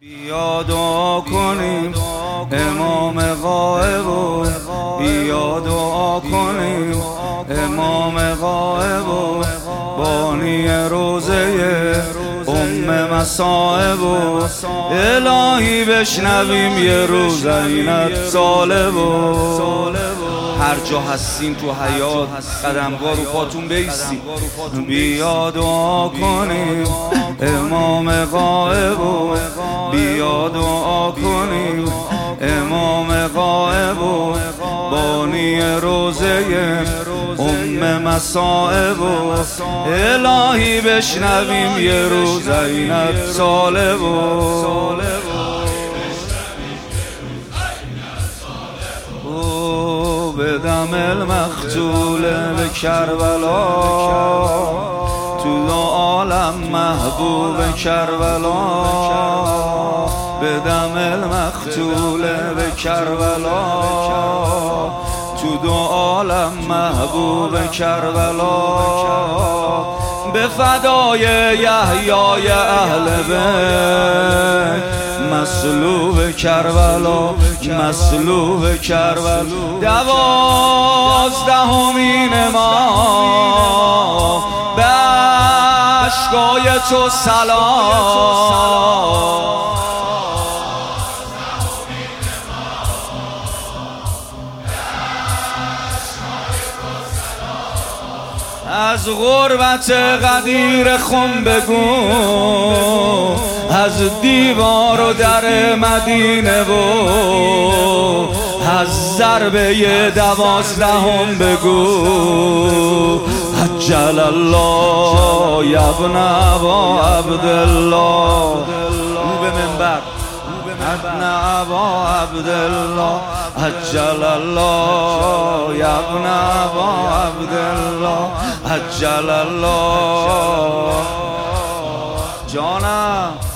بیا دعا کنیم امام غائب و بیا دعا کنیم امام غائب و بانی روزه مصائب و الهی بشنویم یه روز اینت طالب و هر جا هستین تو حیات قدمگاه رو پاتون بیستی. بیا دعا کنیم امام غائب و بیا دعا کنیم امام غائب و بانی روزه مصائب و الهی بشنویم یه روز اینت طالب و به دم المقتول به کربلا تو دو عالم محبوب کربلا به دم المقتول به کربلا تو دو عالم محبوب کربلا به فدای یحیای اهل بیت مصلوب کربلا مصلوب کربلا 12مین ما به اشکای تو سلام از غربت قدیر خم بگو از دیوار و در مدینه و از ضربه 12 بگو عجل الله یا ابن ابا عبدالله به منبر ابن ابا عبدالله عجل الله یا ابن ابا عبدالله عجل الله جانم